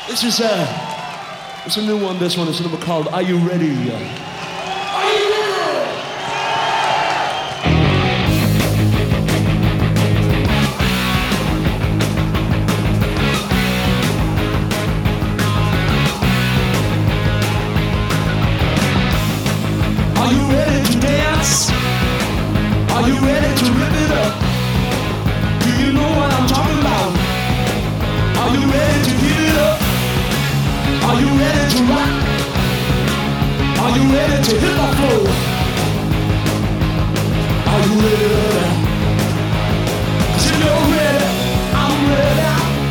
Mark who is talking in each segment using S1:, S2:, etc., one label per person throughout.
S1: This is it's a new one. This one is a number called "Are You Ready?" Are you ready? Are you ready to dance? Are you ready to rip it up? Do you know what I'm talking about? Are you ready to give it up? Are you ready to rock? Are you ready to hit the floor? Are you ready? 'Cause if you're ready, I'm ready.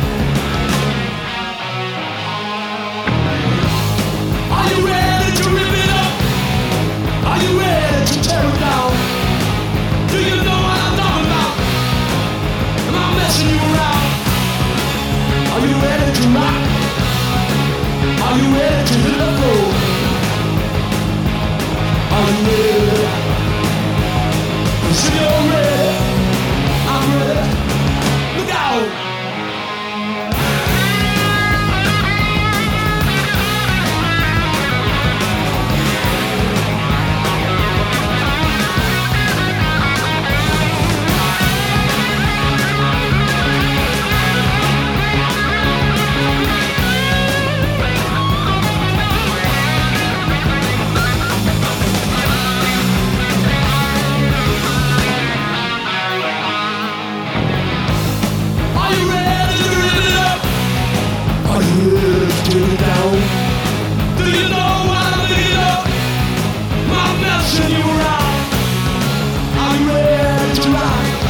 S1: Are you ready to rip it up? Are you ready to tear it down? Do you know what I'm talking about? Am I messing you around? Are you ready to rock? Are you ready to hit the floor? Are you ready? 'Cause if you're ready, I'm ready. Look out!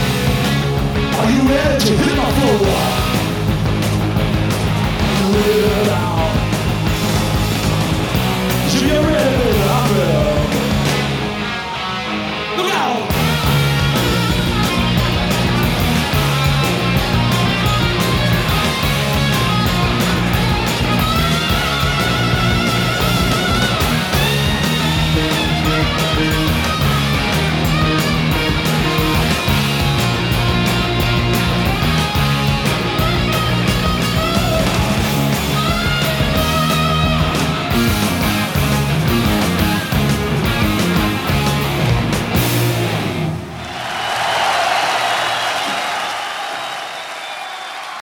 S1: Are you ready to hit my floor? Are you ready?